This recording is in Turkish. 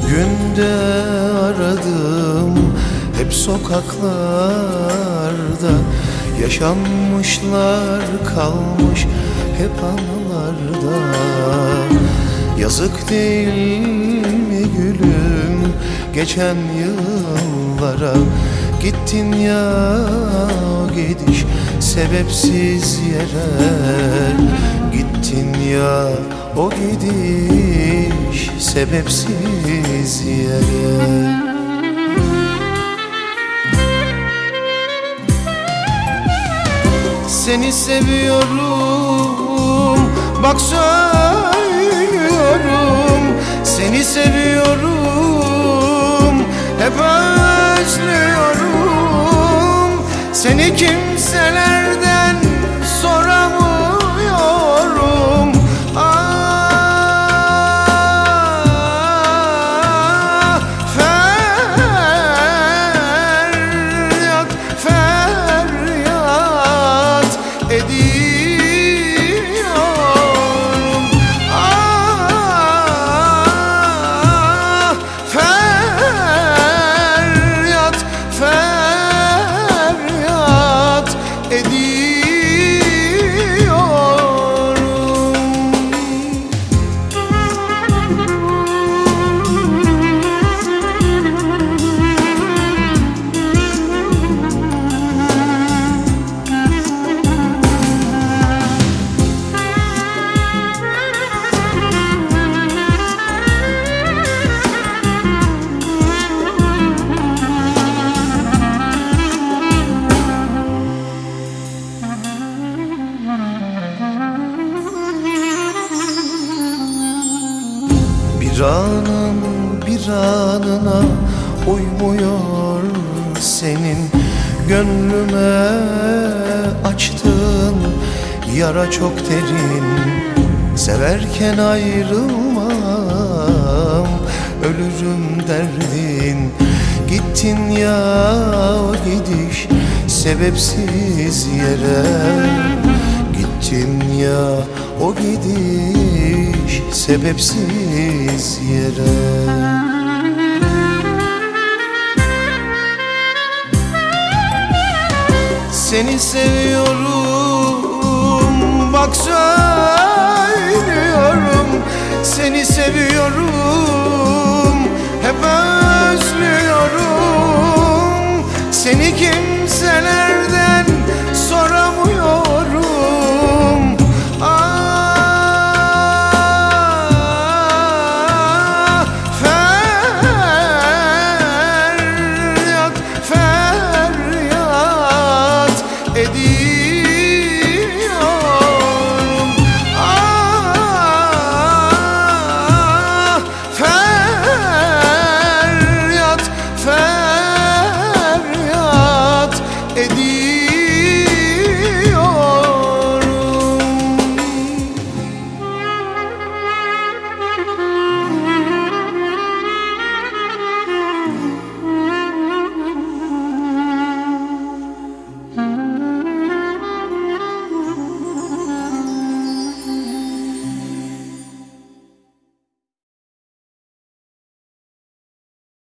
Bugün de aradım hep sokaklarda, yaşanmışlar kalmış hep anılarda. Yazık değil mi gülüm geçen yıllara, gittin ya o gidiş sebepsiz yere. Gittin ya o gidiş sebepsiz yere. Seni seviyorum, bak söylüyorum. Seni seviyorum, hep özlüyorum. Seni kimselerden soramıyorum. Ah, feryat, feryat ediyorum. Ah, feryat, feryat ediyorum. Bir anım bir anına uymuyor senin, gönlüme açtın yara çok derin. Severken ayrılmam, ölürüm derdin. Gittin ya o gidiş sebepsiz yere. Gittin ya o gidiş sebepsiz yere. Seni seviyorum, bak söylüyorum. Seni seviyorum,